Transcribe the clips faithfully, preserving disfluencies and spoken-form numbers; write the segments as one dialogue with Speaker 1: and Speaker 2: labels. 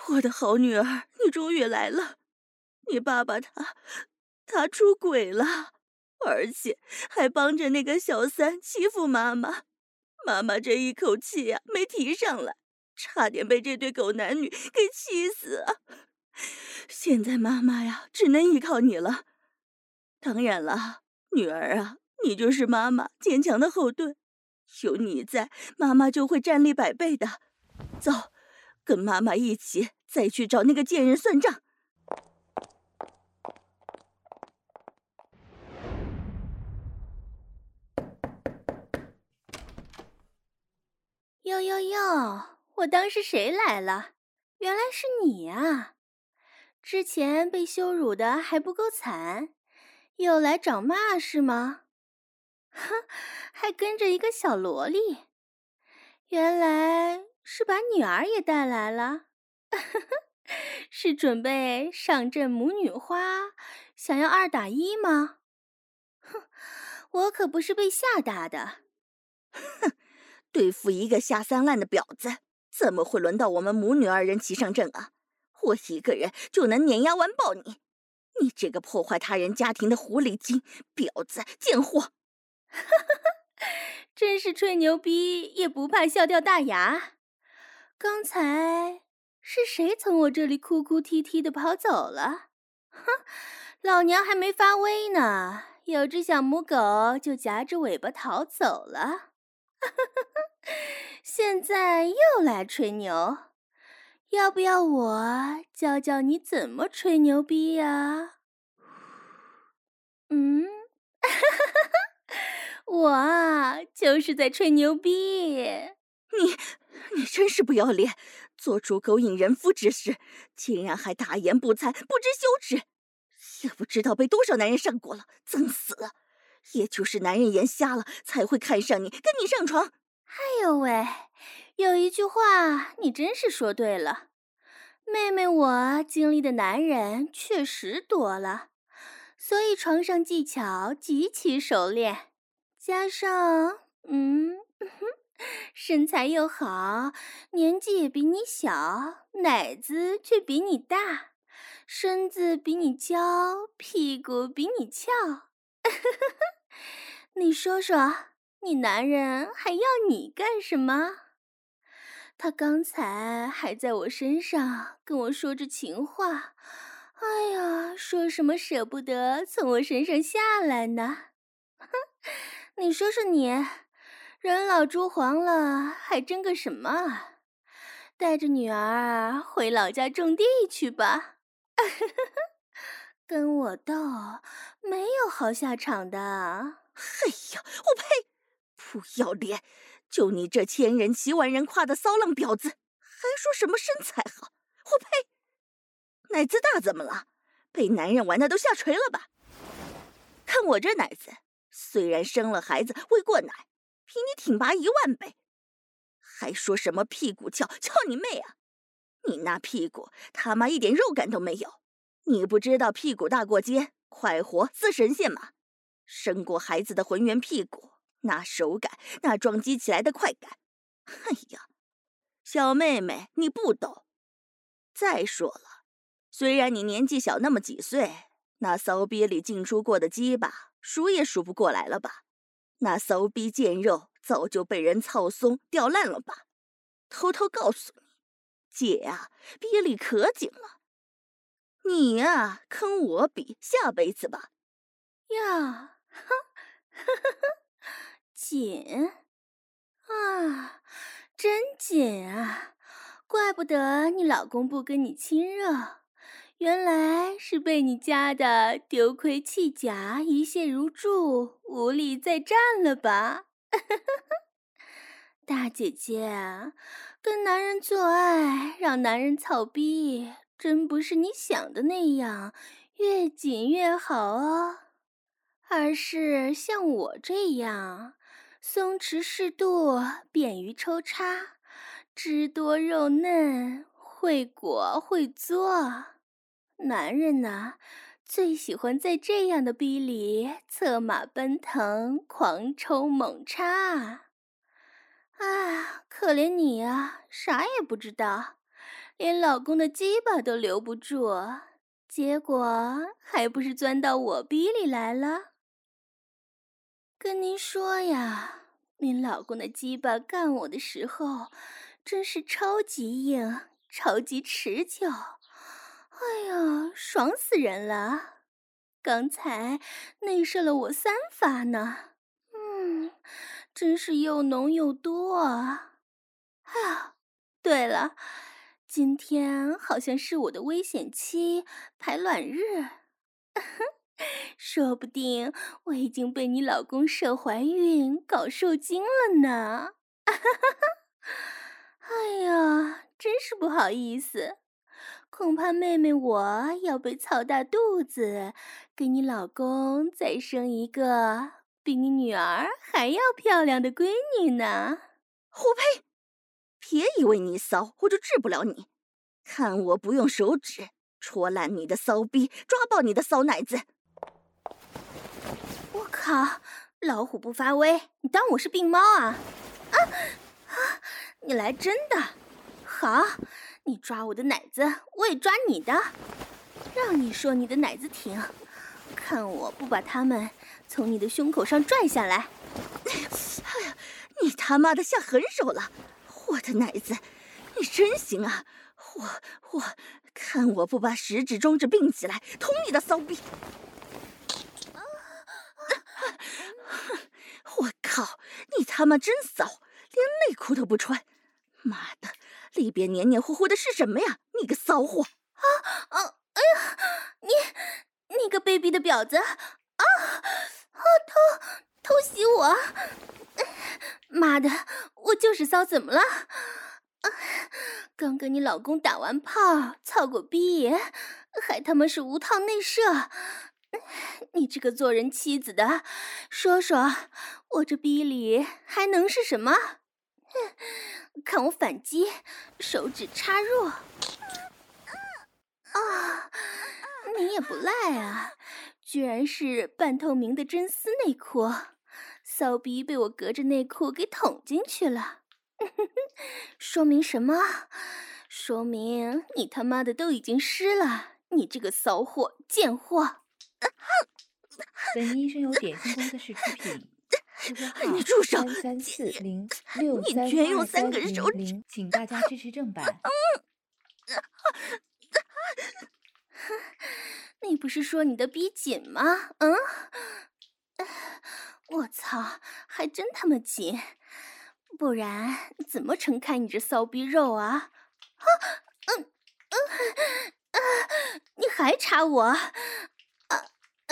Speaker 1: 我的好女儿，你终于来了。你爸爸他他出轨了，而且还帮着那个小三欺负妈妈。妈妈这一口气呀、没提上来，差点被这对狗男女给气死啊！现在妈妈呀，只能依靠你了。当然了，女儿啊，你就是妈妈坚强的后盾，有你在，妈妈就会战力百倍的。走，跟妈妈一起再去找那个贱人算账。
Speaker 2: 哟哟哟，我当是谁来了？原来是你啊！之前被羞辱的还不够惨，又来找骂是吗？哼，还跟着一个小萝莉，原来是把女儿也带来了。是准备上阵母女花，想要二打一吗？哼，我可不是被吓大的。
Speaker 1: 对付一个下三滥的婊子，怎么会轮到我们母女二人齐上阵啊？我一个人就能碾压完爆你！你这个破坏他人家庭的狐狸精、婊子、贱货！
Speaker 2: 真是吹牛逼也不怕笑掉大牙。刚才是谁从我这里哭哭啼啼的跑走了？哼，老娘还没发威呢，有只小母狗就夹着尾巴逃走了。现在又来吹牛，要不要我教教你怎么吹牛逼呀？嗯，我啊，就是在吹牛逼。
Speaker 1: 你，你真是不要脸，做出勾引人夫之事，竟然还大言不惭，不知羞耻，也不知道被多少男人上过了，憎死了。也就是男人眼瞎了，才会看上你，跟你上床。
Speaker 2: 哎呦喂，有一句话你真是说对了，妹妹我经历的男人确实多了，所以床上技巧极其熟练，加上嗯身材又好，年纪也比你小，奶子却比你大，身子比你娇，屁股比你翘。你说说，你男人还要你干什么？他刚才还在我身上跟我说着情话，哎呀，说什么舍不得从我身上下来呢？哼，你说说你，人老珠黄了，还争个什么？带着女儿回老家种地去吧。跟我斗，没有好下场的。
Speaker 1: 哎呀，我呸！不要脸！就你这千人骑万人夸的骚浪婊子，还说什么身材好？我呸！奶子大怎么了？被男人玩的都下垂了吧？看我这奶子，虽然生了孩子喂过奶，比你挺拔一万倍。还说什么屁股翘，翘你妹啊！你那屁股他妈一点肉感都没有，你不知道屁股大过肩，快活似神仙吗？生过孩子的浑圆屁股，那手感，那撞击起来的快感，哎呀，小妹妹你不懂。再说了，虽然你年纪小那么几岁，那骚逼里进出过的鸡巴数也数不过来了吧？那骚逼贱肉早就被人操松掉烂了吧？偷偷告诉你，姐啊，逼里可紧了。你呀、啊，跟我比，下辈子吧。
Speaker 2: 呀，哼，紧啊，真紧啊！怪不得你老公不跟你亲热，原来是被你夹的丢盔弃甲，一泻如注，无力再战了吧？大姐姐，跟男人做爱，让男人操逼，真不是你想的那样，越紧越好哦。而是像我这样，松弛适度，便于抽插，汁多肉嫩，会裹会做。男人呐，最喜欢在这样的逼里策马奔腾，狂抽猛插。啊，可怜你啊，啥也不知道， 连老公的鸡巴都留不住，结果还不是钻到我逼里来了？跟您说呀，您老公的鸡巴干我的时候，真是超级硬，超级持久。哎呀，爽死人了！刚才内射了我三发呢，嗯，真是又浓又多啊！哎呀，对了，今天好像是我的危险期排卵日，说不定我已经被你老公射怀孕搞受精了呢。哎呀，真是不好意思，恐怕妹妹我要被操大肚子，给你老公再生一个比你女儿还要漂亮的闺女呢。
Speaker 1: 胡呸！别以为你骚我就治不了你，看我不用手指戳烂你的骚逼，抓爆你的骚奶子！
Speaker 2: 我靠，老虎不发威，你当我是病猫啊？啊啊！你来真的，好，你抓我的奶子，我也抓你的，让你说你的奶子挺，看我不把它们从你的胸口上拽下来！
Speaker 1: 哎呀，你他妈的下狠手了！我的奶子，你真行啊！我我看我不把食指中指并起来捅你的骚逼！我靠，你他妈真骚，连内裤都不穿！妈的，里边黏黏糊糊的是什么呀？你个骚货！
Speaker 2: 啊啊！哎呀，你你个卑鄙的婊子！啊啊！偷偷袭我！妈的，我就是骚，怎么了？啊，刚跟你老公打完炮，操过逼，还他妈是无套内射！你这个做人妻子的，说说，我这逼里还能是什么？看我反击，手指插入。啊，你也不赖啊，居然是半透明的真丝内裤，骚逼被我隔着内裤给捅进去了。说明什么？说明你他妈的都已经湿了，你这个骚货贱货！
Speaker 3: 本医生由点心工作室出品，呼叫号
Speaker 1: 你住手！
Speaker 3: 三三四零六三
Speaker 1: 你全用
Speaker 3: 二三
Speaker 1: 三根手
Speaker 3: 零零，请大家支持正版。
Speaker 2: 你不是说你的逼紧吗？嗯，我操，还真他妈紧，不然怎么撑开你这骚逼肉啊？啊，嗯嗯啊，你还插我？啊啊！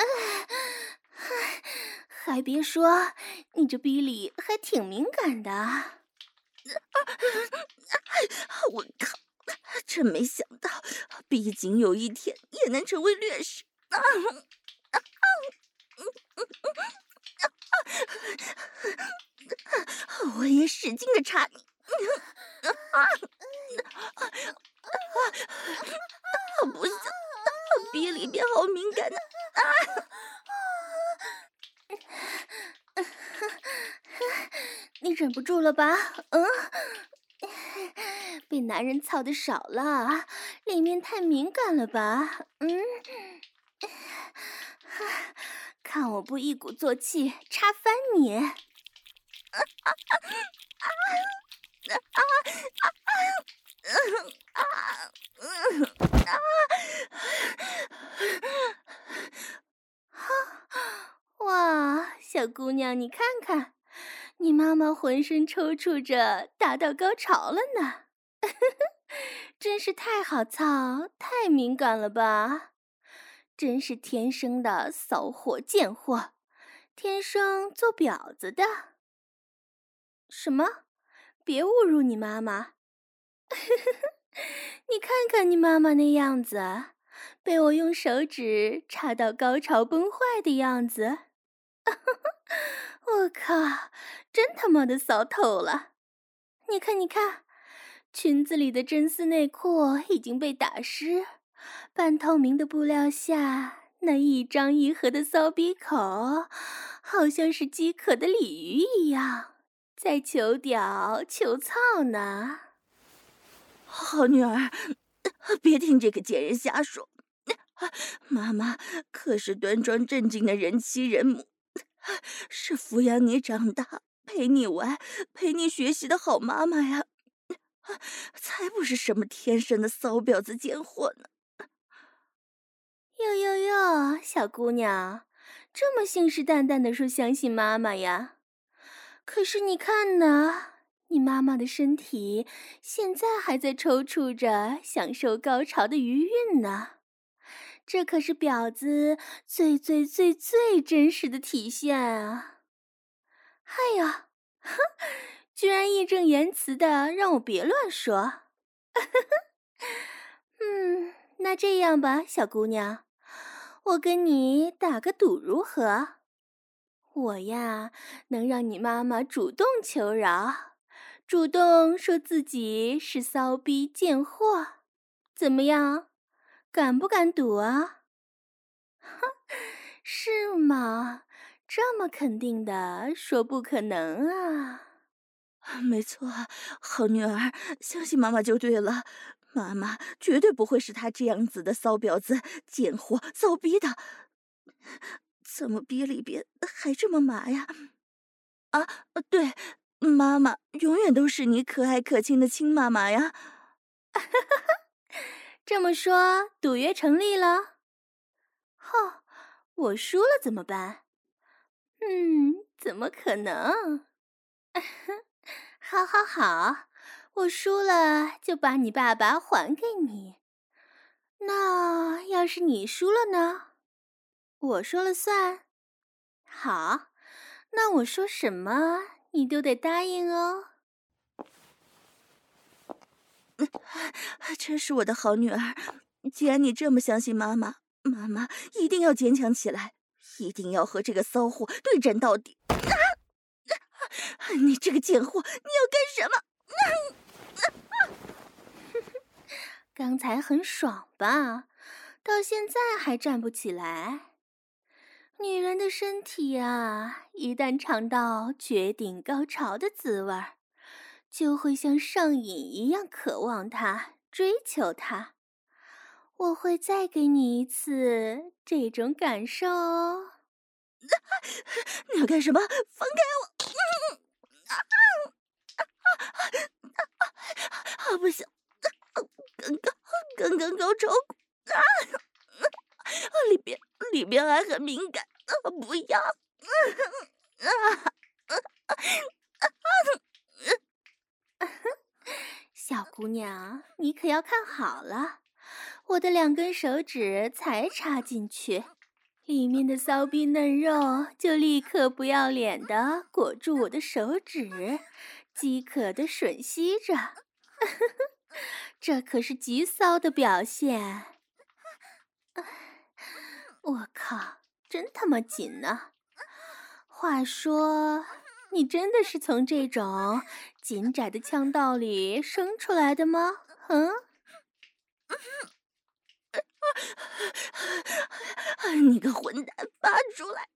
Speaker 2: 还别说，你这逼里还挺敏感的。
Speaker 1: 我靠！真没想到，逼紧有一天也能成为劣势。啊啊啊、我也使劲的插你。啊啊啊、不行，逼里边好敏感的。啊！
Speaker 2: 你忍不住了吧？嗯，被男人操的少了，里面太敏感了吧？嗯，看我不一鼓作气插翻你！啊啊啊啊啊啊啊！哇，小姑娘，你看看，你妈妈浑身抽搐着，达到高潮了呢，真是太好操，太敏感了吧？真是天生的骚货贱货，天生做婊子的。什么？别侮辱你妈妈！你看看你妈妈那样子，被我用手指插到高潮崩坏的样子。我靠，真他妈的骚透了！你看，你看，裙子里的真丝内裤已经被打湿，半透明的布料下，那一张一合的骚逼口，好像是饥渴的鲤鱼一样，在求屌求操呢。
Speaker 1: 好女儿，别听这个贱人瞎说。妈妈可是端庄正经的人妻人母，是抚养你长大、陪你玩、陪你学习的好妈妈呀，才不是什么天生的骚婊子贱货呢。
Speaker 2: 哟哟哟，小姑娘，这么信誓旦旦地说相信妈妈呀？可是你看呢，你妈妈的身体现在还在抽搐着享受高潮的余韵呢，这可是婊子最最最最真实的体现啊！哎呀，哼，居然义正言辞的让我别乱说。嗯，那这样吧，小姑娘，我跟你打个赌如何？我呀，能让你妈妈主动求饶，主动说自己是骚逼贱货，怎么样？敢不敢赌啊？哼，是吗？这么肯定的说不可能啊？
Speaker 1: 没错，好女儿，相信妈妈就对了。妈妈绝对不会是她这样子的骚婊子、贱货、骚逼的。怎么逼里边还这么麻呀？啊，对，妈妈永远都是你可爱可亲的亲妈妈呀。
Speaker 2: 这么说，赌约成立了？哼，我输了怎么办？嗯，怎么可能？好好好，我输了就把你爸爸还给你。那要是你输了呢？我说了算。好，那我说什么你都得答应哦。
Speaker 1: 真是我的好女儿，既然你这么相信妈妈，妈妈一定要坚强起来，一定要和这个骚货对战到底。啊啊、你这个贱货，你要干什么？
Speaker 2: 刚才很爽吧？到现在还站不起来。女人的身体啊，一旦尝到绝顶高潮的滋味儿，就会像上瘾一样渴望它，追求它。我会再给你一次这种感受哦。
Speaker 1: 你要干什么？放开我！啊，不行，刚刚刚刚高潮啊！里边里边还很敏感，啊、不要！啊
Speaker 2: 小姑娘，你可要看好了，我的两根手指才插进去，里面的骚逼嫩肉就立刻不要脸的裹住我的手指，饥渴的吮吸着。这可是极骚的表现。我靠，真他妈紧呢！话说，你真的是从这种紧窄的腔道里生出来的吗？嗯？
Speaker 1: 你个混蛋，拔出来！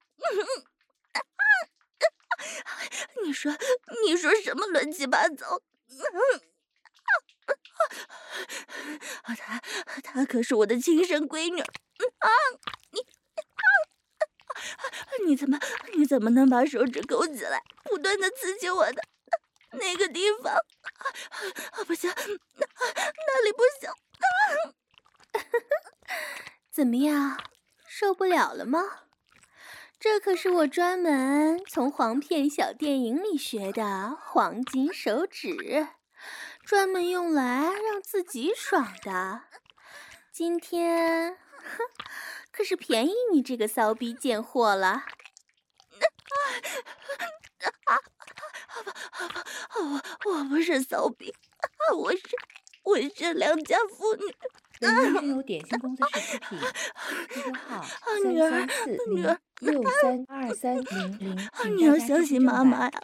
Speaker 1: 你说，你说什么乱七八糟？她，她可是我的亲生闺女啊！你，你怎么，你怎么能把手指勾起来，不断的刺激我的那个地方？啊，不行，那里不行！
Speaker 2: 怎么样，受不了了吗？这可是我专门从黄片小电影里学的黄金手指，专门用来让自己爽的。今天，哼，可是便宜你这个骚逼贱货了。
Speaker 1: 我我不是骚逼，我是我是良家妇女。
Speaker 3: 本人是由点心公司市出品，Q Q 号三三四零六三二三零零，
Speaker 1: 你要相信妈妈呀！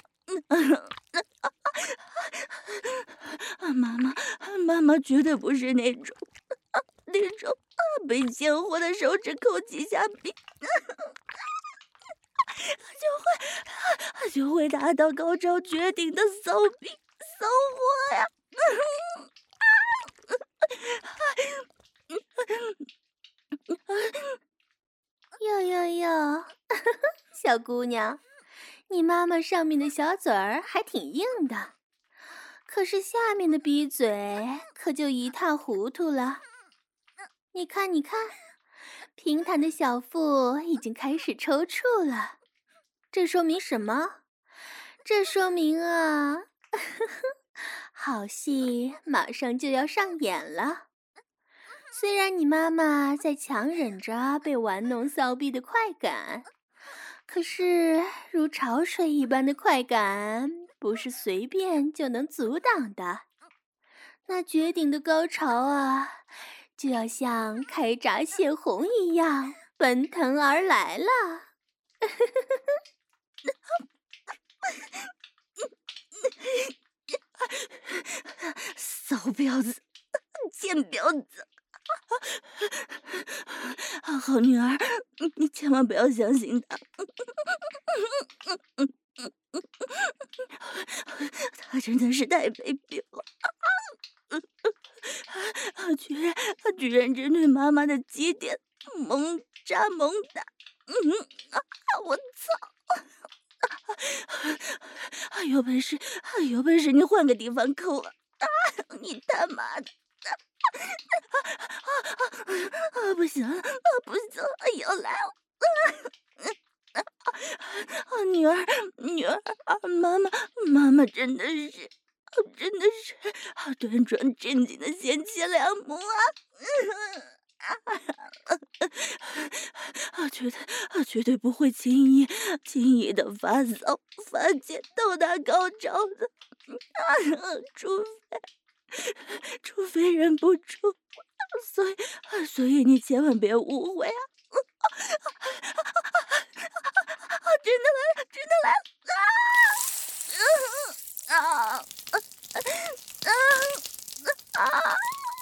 Speaker 1: 妈妈，妈妈绝对不是那种那种被贱货的手指抠几下逼，就会就会达到高潮绝顶的骚逼骚货呀！
Speaker 2: 呦呦，小姑娘，你妈妈上面的小嘴儿还挺硬的，可是下面的逼嘴可就一塌糊涂了。你看，你看，平坦的小腹已经开始抽搐了，这说明什么？这说明啊，好戏马上就要上演了。虽然你妈妈在强忍着被玩弄骚逼的快感，可是如潮水一般的快感不是随便就能阻挡的。那绝顶的高潮啊，就要像开闸泄洪一样奔腾而来了。
Speaker 1: 骚婊子，贱婊子！好女儿，你千万不要相信他，他真的是太卑鄙了，居然居然针对妈妈的基点猛扎猛打，嗯，我操！有本事，有本事你换个地方抠啊！你他妈的！啊，不行了，啊，不行了，要来了！啊，女儿，女儿，啊，妈妈，妈妈真的是，真的是端庄正经的贤妻良母啊！啊，绝对，啊，绝对不会轻易、轻易的发骚、发贱到达高潮的，啊，除非，除非忍不住。所以，所以你千万别误会啊！啊，真的来了，真的来了！啊啊啊啊啊！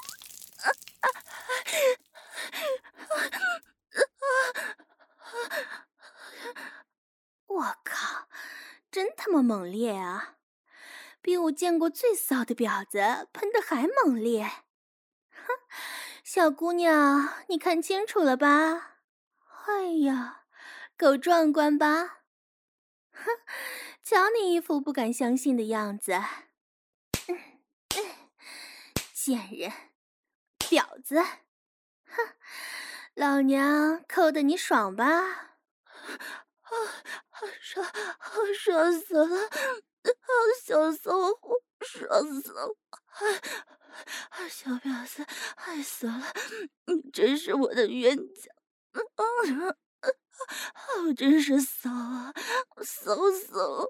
Speaker 2: 我靠，真他妈猛烈啊！比我见过最骚的婊子喷得还猛烈。哼，小姑娘，你看清楚了吧？哎呀，够壮观吧？哼，瞧你一副不敢相信的样子。嗯嗯，贱人，婊子！哼，老娘扣得你爽吧？
Speaker 1: 啊，爽，爽死了！啊，小骚货，爽死了！啊，小婊子，害死了！你真是我的冤家！啊，我真是骚啊，骚死了！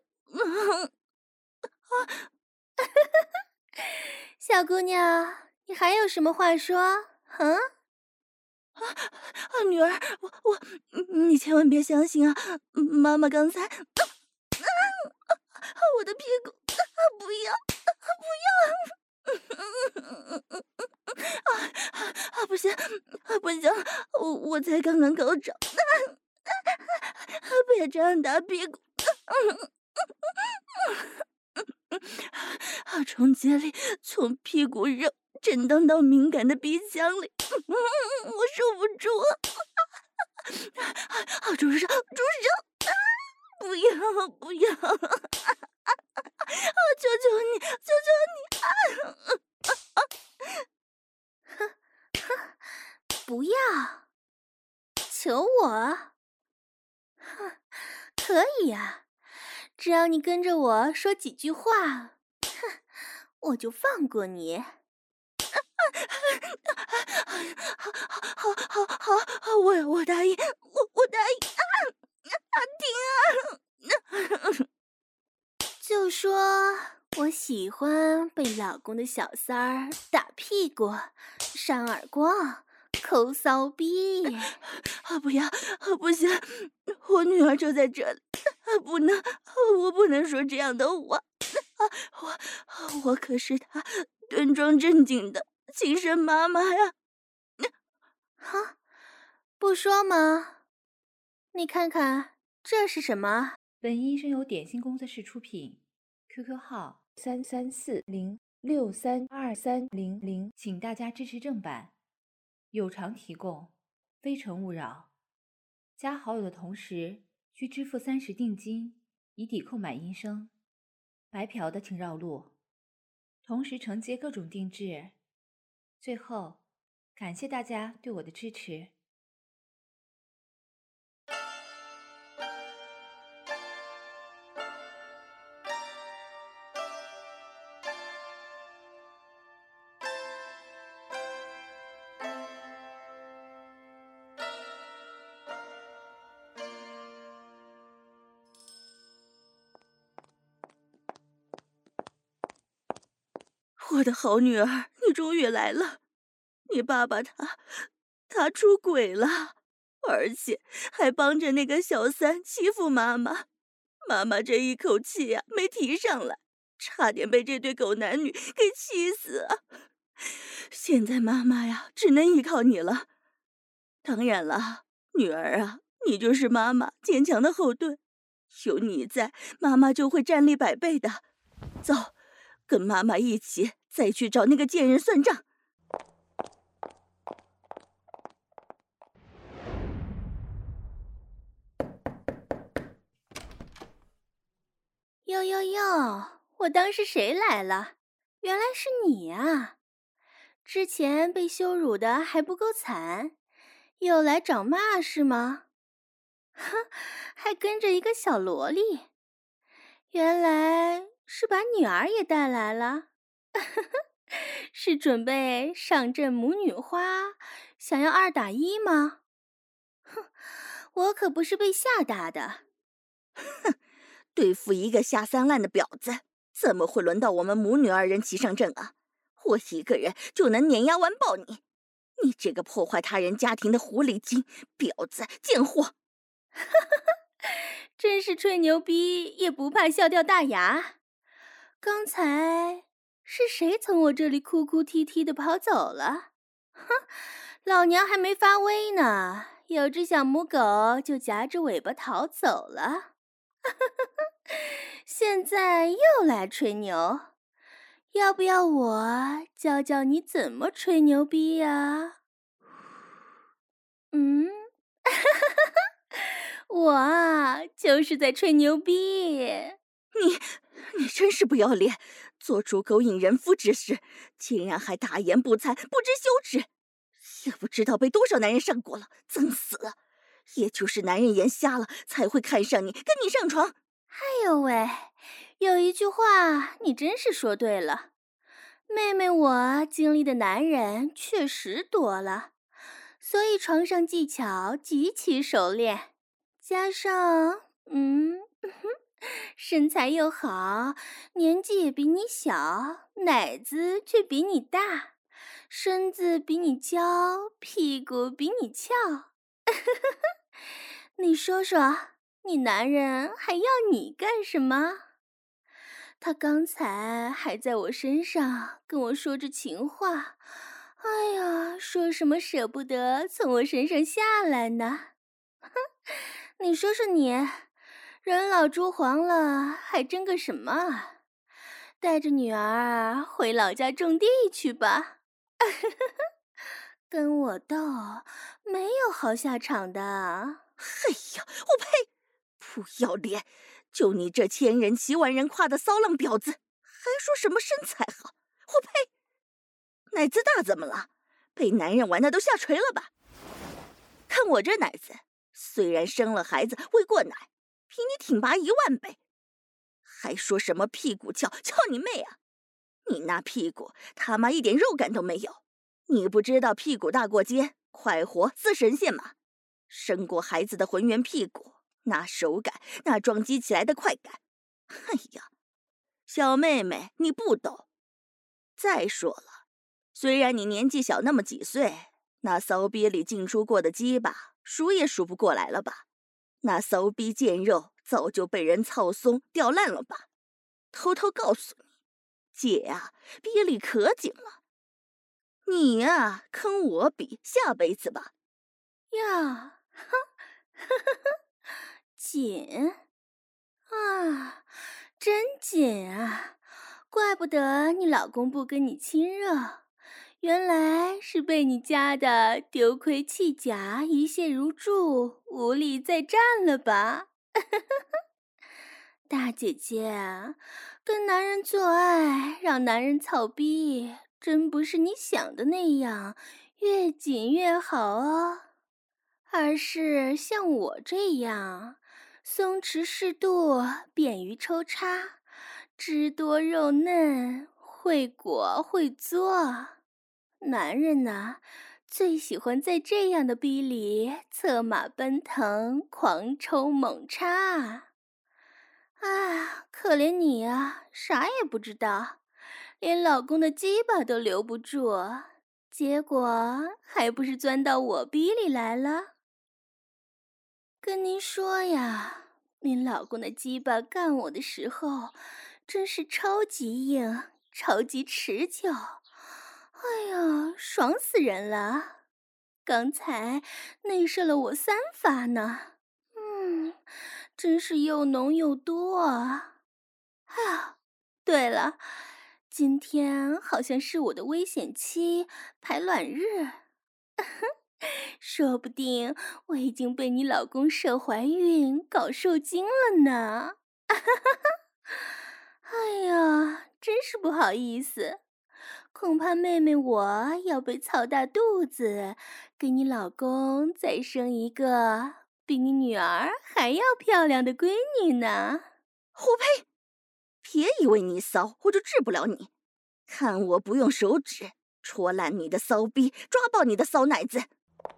Speaker 2: 小姑娘，你还有什么话说？嗯？
Speaker 1: 啊啊！女儿，我我，你千万别相信啊！妈妈刚才，啊啊！我的屁股，啊不要，啊不要！啊啊！不行，啊不行！我我才刚刚高潮，啊！别这样打屁股！啊！冲击力从屁股肉震荡到敏感的鼻腔里，我受不住了！啊！住手！住手！啊！不要！不要！啊！求求你！求求你！啊！
Speaker 2: 哼哼，不要！求我？哼，可以呀，只要你跟着我说几句话，哼，我就放过你。
Speaker 1: 好，好，好，好，好，我我答应，我我答应啊！啊，停啊！
Speaker 2: 就说我喜欢被老公的小三儿打屁股、扇耳光、抠骚逼。
Speaker 1: 啊，不要，啊，不行，我女儿就在这里，啊，不能，我不能说这样的话。啊，我我可是她端庄正经的亲生妈妈呀！
Speaker 2: 哈，不说吗？你看看这是什么？
Speaker 3: 本医生由点心工作室出品 ，Q Q 号三三四零六三二三零零，请大家支持正版，有偿提供，非诚勿扰。 加好友的同时需支付三十定金，以抵扣买音声。白嫖的请绕路。同时承接各种定制。最后，感谢大家对我的支持。
Speaker 1: 我的好女儿，你终于来了！你爸爸他，他出轨了，而且还帮着那个小三欺负妈妈。妈妈这一口气呀、啊、没提上来，差点被这对狗男女给气死啊！现在妈妈呀，只能依靠你了。当然了，女儿啊，你就是妈妈坚强的后盾，有你在，妈妈就会战力百倍的。走，跟妈妈一起再去找那个贱人算账。
Speaker 2: 哟哟哟，我当是谁来了？原来是你啊！之前被羞辱的还不够惨，又来找骂是吗？哼，还跟着一个小萝莉，原来是把女儿也带来了。是准备上阵母女花，想要二打一吗？哼，我可不是被吓大的。
Speaker 1: 哼，对付一个下三滥的婊子，怎么会轮到我们母女二人齐上阵啊？我一个人就能碾压完爆你！你这个破坏他人家庭的狐狸精、婊子、贱货！
Speaker 2: 真是吹牛逼也不怕笑掉大牙。刚才是谁从我这里哭哭啼啼的跑走了？哼，老娘还没发威呢，有只小母狗就夹着尾巴逃走了。现在又来吹牛，要不要我教教你怎么吹牛逼呀？嗯，我啊，就是在吹牛逼。
Speaker 1: 你，你真是不要脸，做出勾引人夫之事，竟然还大言不惭，不知羞耻，也不知道被多少男人上过了，憎死了！也就是男人眼瞎了，才会看上你，跟你上床。
Speaker 2: 哎呦喂，有一句话你真是说对了，妹妹我经历的男人确实多了，所以床上技巧极其熟练，加上嗯身材又好，年纪也比你小，奶子却比你大，身子比你娇，屁股比你翘。你说说，你男人还要你干什么？他刚才还在我身上跟我说着情话，哎呀，说什么舍不得从我身上下来呢？哼，你说说你，人老珠黄了，还争个什么？带着女儿回老家种地去吧。跟我斗，没有好下场的。
Speaker 1: 哎呀，我呸！不要脸！就你这千人骑万人夸的骚浪婊子，还说什么身材好？我呸！奶子大怎么了？被男人玩的都下垂了吧？看我这奶子，虽然生了孩子喂过奶，比你挺拔一万倍，还说什么屁股翘？翘你妹啊！你那屁股他妈一点肉感都没有，你不知道屁股大过肩，快活似神仙吗？生过孩子的浑圆屁股，那手感，那撞击起来的快感，哎呀，小妹妹你不懂。再说了，虽然你年纪小那么几岁，那骚逼里进出过的鸡巴数也数不过来了吧？那骚逼贱肉早就被人操松掉烂了吧？偷偷告诉你，姐啊，逼里可紧了。你呀、啊，跟我比，下辈子吧。
Speaker 2: 呀，呵呵呵，紧啊，真紧啊！怪不得你老公不跟你亲热， 原来是被你家的丢盔弃甲、一泻如注、无力再战了吧？大姐姐啊，跟男人做爱，让男人操逼，真不是你想的那样，越紧越好哦。而是像我这样，松弛适度，便于抽插，汁多肉嫩，会裹会做。男人呢，最喜欢在这样的逼里策马奔腾，狂抽猛插。啊，可怜你啊，啥也不知道，连老公的鸡巴都留不住，结果还不是钻到我逼里来了？跟您说呀，您老公的鸡巴干我的时候，真是超级硬，超级持久。哎呀，爽死人了！刚才内射了我三发呢，嗯，真是又浓又多啊！哎呀，对了，今天好像是我的危险期排卵日。说不定我已经被你老公射怀孕、搞受精了呢！哎呀，真是不好意思，恐怕妹妹我要被操大肚子，给你老公再生一个比你女儿还要漂亮的闺女呢！
Speaker 1: 我呸！别以为你骚我就治不了你，看我不用手指戳烂你的骚逼，抓爆你的骚奶子！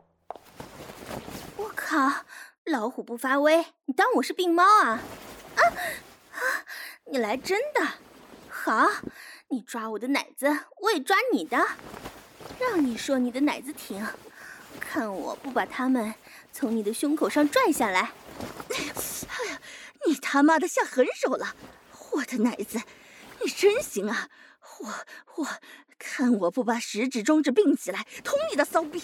Speaker 2: 我靠，老虎不发威，你当我是病猫啊？啊啊！你来真的，好，你抓我的奶子，我也抓你的，让你说你的奶子挺，看我不把它们从你的胸口上拽下来！
Speaker 1: 哎呀，你他妈的下狠手了！我的奶子，你真行啊！我我看我不把食指中指并起来捅你的骚逼！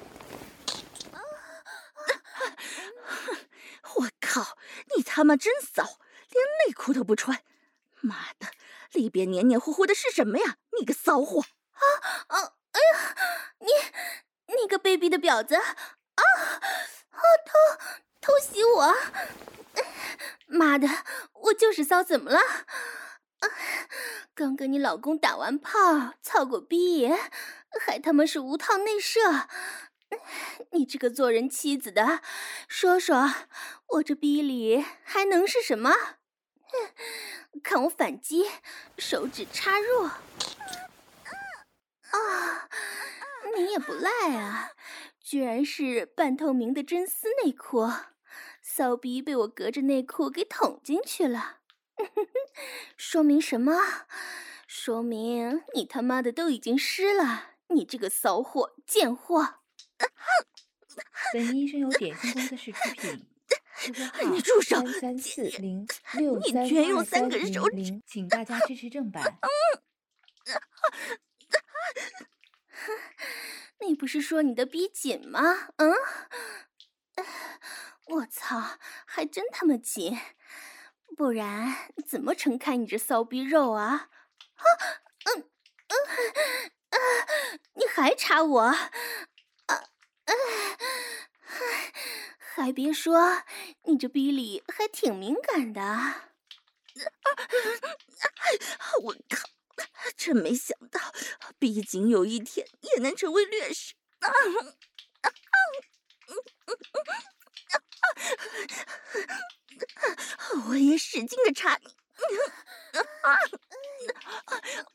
Speaker 1: 我靠，你他妈真骚，连内裤都不穿！妈的，里边黏黏糊糊的是什么呀？你个骚货！
Speaker 2: 啊啊！哎呀，你你个卑鄙的婊子！啊啊！偷偷袭我！妈的，我就是骚，怎么了？啊，刚跟你老公打完炮，操过逼，还他妈是无套内射！你这个做人妻子的，说说，我这逼里还能是什么？看我反击，手指插入。啊，你也不赖啊，居然是半透明的真丝内裤，骚逼被我隔着内裤给捅进去了。说明什么？说明你他妈的都已经湿了，你这个骚货贱货！
Speaker 3: 本医生由点心公司室出品，呼叫号
Speaker 1: 你住手！
Speaker 3: 三三四零六三
Speaker 1: 你居然用
Speaker 3: 二三
Speaker 1: 三根手指
Speaker 3: 零零，请大家支持正版。
Speaker 2: 你不是说你的逼紧吗？嗯，我操，还真他妈紧，不然怎么撑开你这骚逼肉啊？啊，嗯嗯啊，你还插我？啊啊！还别说，你这逼里还挺敏感的。
Speaker 1: 我靠！真没想到，逼紧有一天也能成为劣势。啊啊啊、我也使劲的插你。啊啊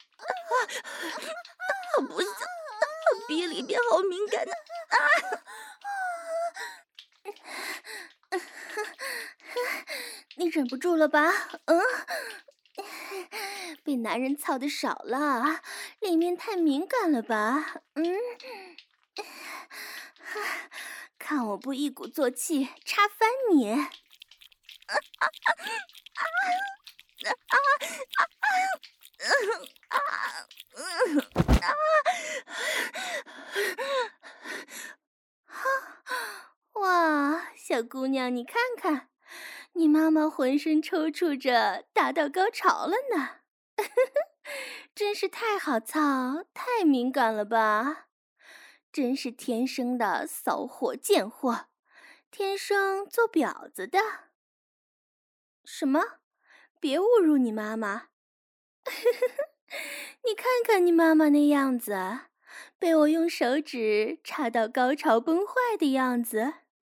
Speaker 1: 啊、不行，逼里边好敏感的。啊！
Speaker 2: 你忍不住了吧？嗯，被男人操的少了，里面太敏感了吧？嗯，看我不一鼓作气插翻你！啊啊啊啊啊啊！哇，小姑娘，你看看，你妈妈浑身抽搐着，达到高潮了呢。 真是太好操，太敏感了吧？真是天生的骚货贱货，天生做婊子的。什么？别侮辱你妈妈！你看看你妈妈那样子，被我用手指插到高潮崩坏的样子。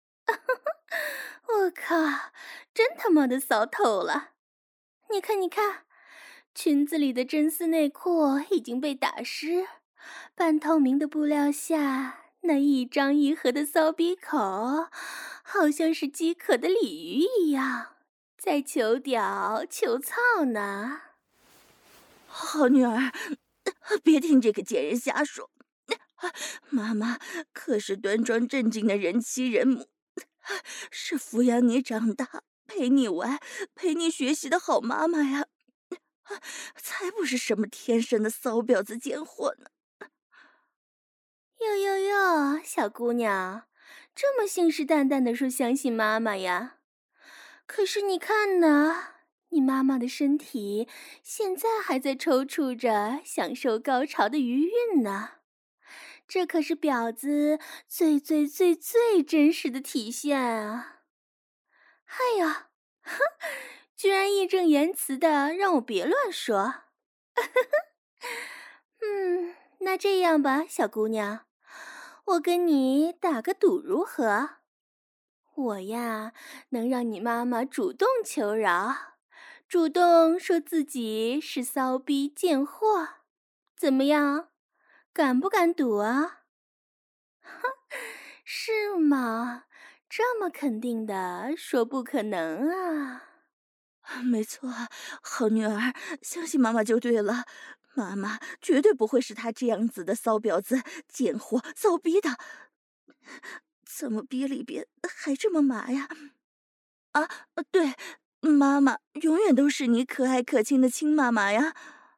Speaker 2: 我靠，真他妈的骚透了！你看，你看，裙子里的真丝内裤已经被打湿，半透明的布料下，那一张一合的骚逼口，好像是饥渴的鲤鱼一样，在求屌求操呢。
Speaker 1: 好女儿，别听这个贱人瞎说。妈妈可是端庄正经的人妻人母，是抚养你长大、陪你玩、陪你学习的好妈妈呀，才不是什么天生的骚婊子贱货呢。
Speaker 2: 哟哟哟，小姑娘，这么信誓旦旦地说相信妈妈呀？可是你看呢，你妈妈的身体现在还在抽搐着享受高潮的余韵呢。这可是婊子最最最最真实的体现啊！哎呀，哼，居然义正言辞的让我别乱说。嗯，那这样吧，小姑娘，我跟你打个赌如何？我呀，能让你妈妈主动求饶，主动说自己是骚逼贱货，怎么样？敢不敢赌啊？哼，是吗？这么肯定的说不可能啊？
Speaker 1: 没错，好女儿，相信妈妈就对了。妈妈绝对不会是她这样子的骚婊子、贱货、骚逼的。怎么逼里边还这么麻呀？啊，对，妈妈永远都是你可爱可亲的亲妈妈呀。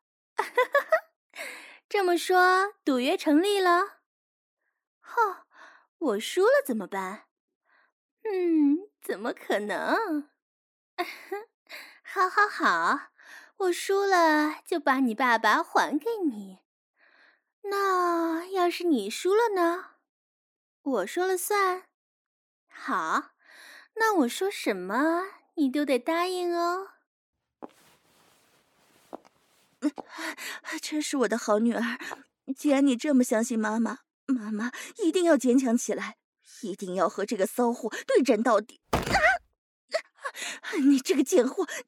Speaker 2: 这么说，赌约成立了？哼，我输了怎么办？嗯，怎么可能？好好好，我输了就把你爸爸还给你。那要是你输了呢？我说了算。好，那我说什么你都得答应哦。
Speaker 1: 真是我的好女儿，既然你这么相信妈妈，妈妈一定要坚强起来，一定要和这个骚货对战到底。啊！你这个贱货，